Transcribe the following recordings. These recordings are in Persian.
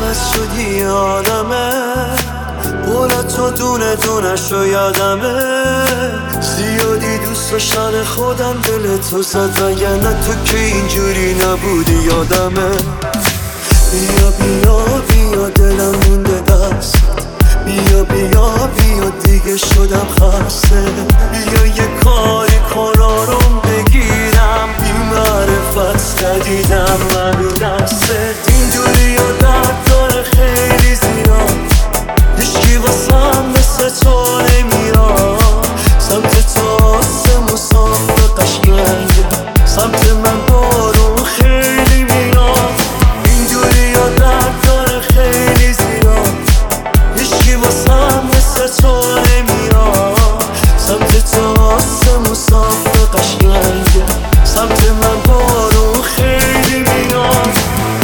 عوض شدی عالمه، اونا تو دونه دونشو یادمه. زیادی دوست داشتن خودم دل تو زد، وگرنه تو که اینجوری نبودی یادمه. بیا بیا بیا دلم مونده دست، بیا بیا بیا دیگه شدم خسته. بیا یه کاری قرارم بگیرم، بی معرفت ندیدم منو دستت. اینجوری یا درد داره خیلی زیاد، هیچکی واسم مثل تو نمیاد. سمت تو آسمون صاف و قشنگه، سمت من بارون خیلی میاد. اینجوری یا درد داره خیلی زیاد، هیچکی واسم مثل تو نمیاد. سمت تو آسمون صاف و قشنگه، سمت من بارون خیلی میاد.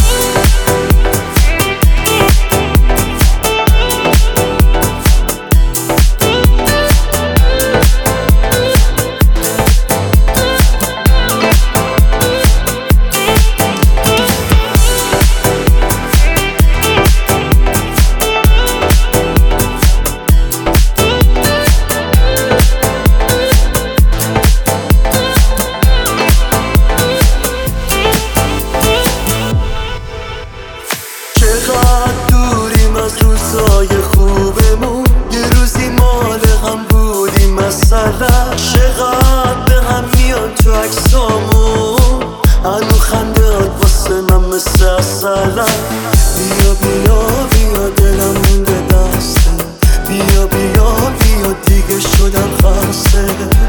چقدر دوریم از روزای خوبمون، یه روزی مال هم بودیم مثلا. چقدر به هم میان تو عکسامون، هنو خندهات واسه من مثل اصلا. بیا بیا بیا دلم مونده دسته، بیا بیا بیا دیگه شدم خسته.